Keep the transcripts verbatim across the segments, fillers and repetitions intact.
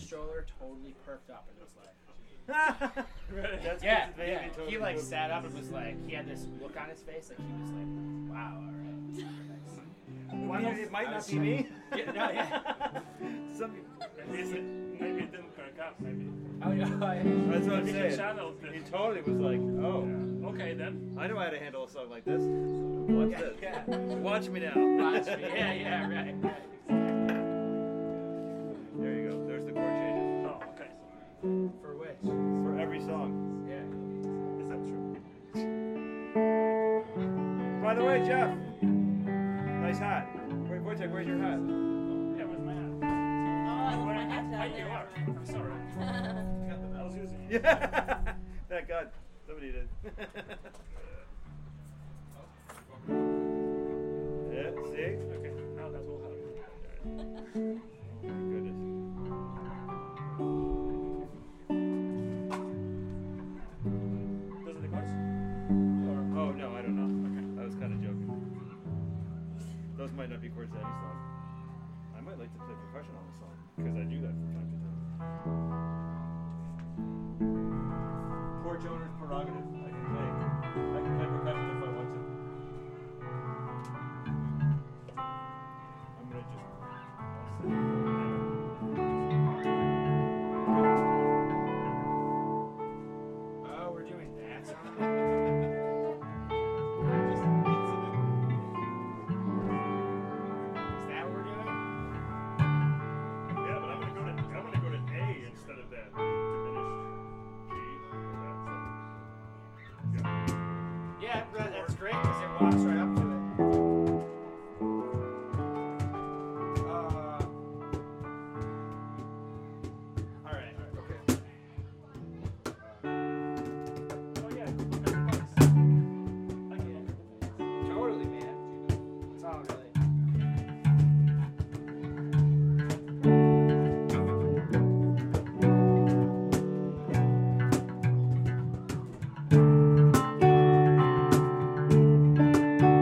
stroller, totally perked up and was like, That's yeah, good. Baby yeah. totally He like good. sat up and was like, he had this look on his face, like he was like, wow, all right. Why not? It might not be me. Yeah, no, yeah. Some, Maybe it, maybe it didn't perk up. Maybe. Oh, yeah. Oh, yeah. that's what I'm Maybe he saying. channeled it. He totally was like, oh, Yeah. Okay then. I know how to handle a song like this. Watch Yeah, this. yeah. Watch me now. Watch me. Yeah, yeah, right, right. There you go. There's the chord changes. Oh, okay. For which? For every song. Yeah. Is that true? By the way, Jeff. Nice hat. Wait, Wojtek, where's your hat? Yeah, where's my hat? Oh, I left my hat I, down you there. are. I'm sorry. I was using it. Yeah. Thank God. Somebody did. Yeah, see? Okay, now that will help. My goodness. Those are the chords? Or Oh, no, I don't know. Okay. I was kind of joking. Those might not be chords to any song. I might like to play percussion on the song, because I do that from time to time. Chord owner's prerogative. I can play. I can play percussion if I want to. I'm gonna just. Oh, we're doing that song? Is that what we're doing? yeah, but I'm gonna go to I'm gonna go to A instead of that diminished G. Or that, so. Yeah. Yeah, that- that's great because it walks right up to it. Uh, all right, all right, okay. Oh yeah. Everybody's. I get it. Totally, man. It's all really. Thank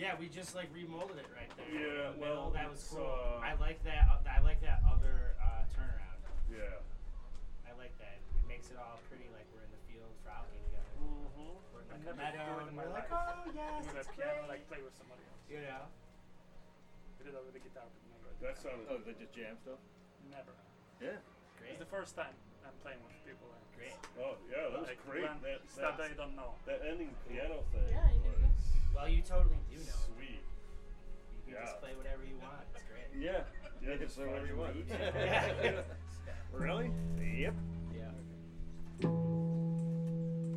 Yeah, we just like remolded it right there. Yeah, in the well, middle. That was it's, cool. uh, I like that. Uh, I like that other uh, turnaround. Yeah. I like that. It makes it all pretty, like we're in the field frolicking together. Mm-hmm. We're in I've like a never meadow, do it in and my we're like, life. oh yes, With it's a piano, great. like play with somebody else. You know. We did that with the guitar, but never. That sounded. Oh, they just jam stuff? Never. Yeah. Great. It's the first time I'm playing with people. And Great. Oh yeah, that was like great. when- That stuff that, they don't know. that ending piano thing Yeah, you did was Well, you totally do know. sweet. You can Yeah. just play whatever you want. It's great. Yeah. Yeah, You can just say whatever you want. find Yeah. Really? Yep.